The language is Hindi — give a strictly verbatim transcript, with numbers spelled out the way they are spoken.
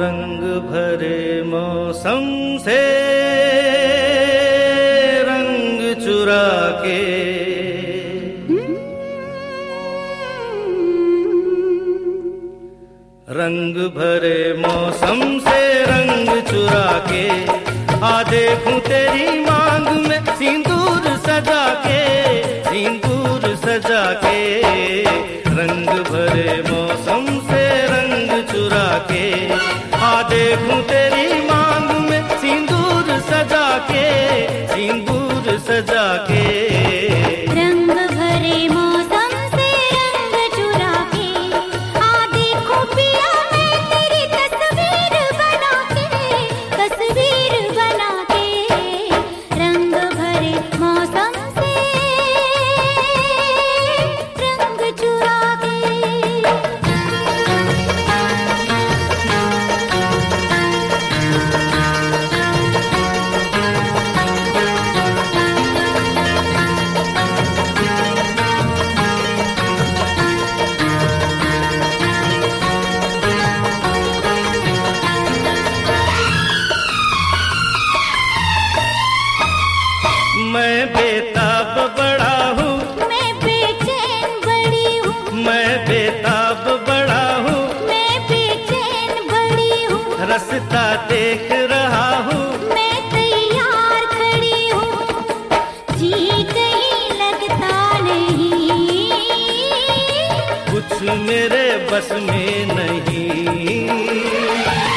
रंग भरे मौसम से रंग चुरा के, रंग भरे मौसम से रंग चुरा के, आ देखूं तेरी मांग में सिंदूर सजा के, सिंदूर सजा के। रंग भरे मौसम से रंग चुरा के, आ देखूं तेरी मांग में सिंदूर सजा के, सिंदूर सजा के। रंग भरे मौसम से रंग चुरा के, आ देखो पिया मैं तेरी तस्वीर बना के, तस्वीर बना के। रंग भरे मौसम से रंग चुरा के। मैं बेताब बड़ा हूँ, मैं बेचैन बड़ी हूँ, मैं बेताब बड़ा हूँ, मैं बेचैन बड़ी हूँ। रास्ता देख रहा हूँ, मैं तैयार खड़ी हूँ, जी कहीं लगता नहीं, कुछ मेरे बस में नहीं।